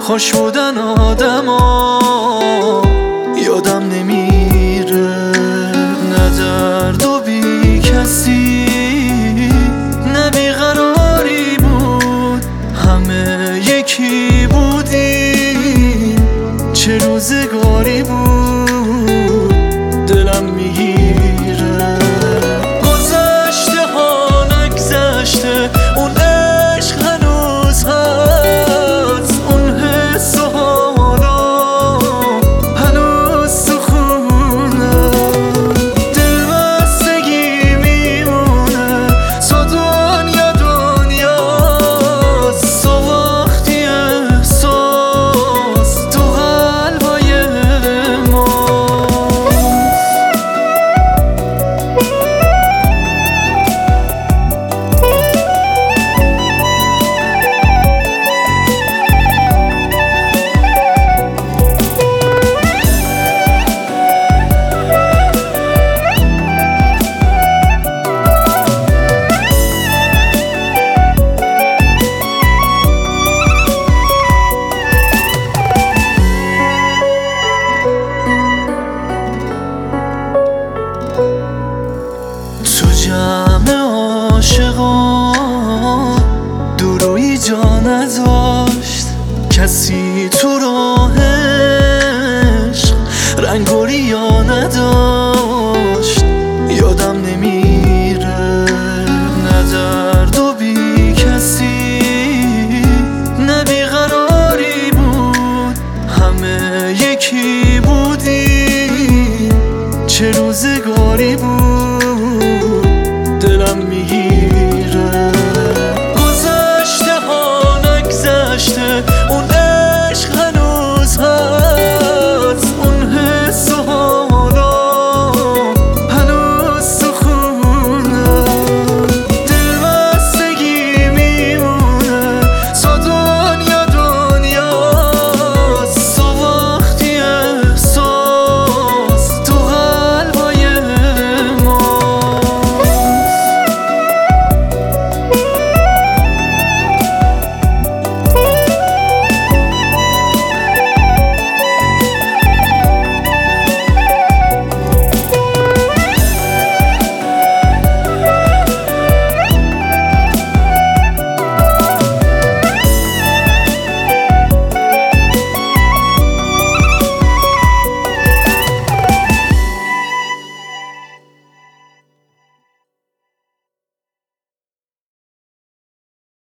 خوش بودن آدما یادم نمیره، نه درد و بی کسی نه بیقراری بود، همه یکی بودیم، چه روزگاری بود دلم میگیره. گذشته ها نگذشته، اون عشق هنوز هست، اون حس و حالا هنوز تو خونه، دل بستگی میمونه، تو دنیا دنیاست، تو وقتی احساس تو قلبای تو جمع عاشقان دورویی جا نداشت، کسی تو راه عشق رنگ و ریا نداشت.